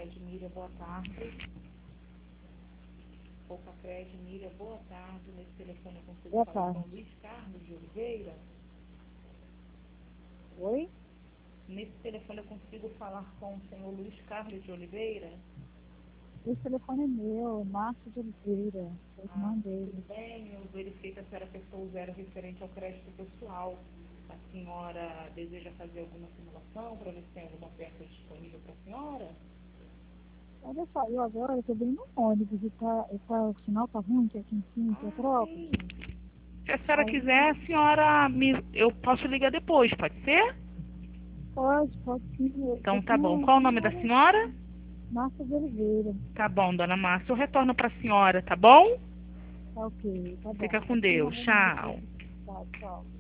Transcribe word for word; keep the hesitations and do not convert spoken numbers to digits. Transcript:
Edmília, boa tarde. Ou Café Edmília, boa tarde. Nesse telefone eu consigo Boa falar tarde. com Luiz Carlos de Oliveira? Oi? Nesse telefone eu consigo falar com o senhor Luiz Carlos de Oliveira? Esse telefone é meu, Márcio de Oliveira, sou Ah, irmã tudo dele. bem, eu verifiquei que a senhora pessoa zero referente ao crédito pessoal. A senhora deseja fazer alguma simulação para ver se tem alguma oferta disponível para a senhora? Olha só, eu agora estou bem no ônibus e tá, e tá, o sinal tá ruim que aqui em cima, em Ah, Petrópolis. sim. Se a senhora Aí, quiser, a senhora me... eu posso ligar depois, pode ser? pode, pode sim, eu Então tô tá bom. com Qual o nome da senhora senhora? Márcia de Oliveira. Tá bom, dona Márcia. Eu retorno para a senhora, tá bom? Tá ok, tá Fica bom. com Deus. Obrigada, Tchau. tá, tchau.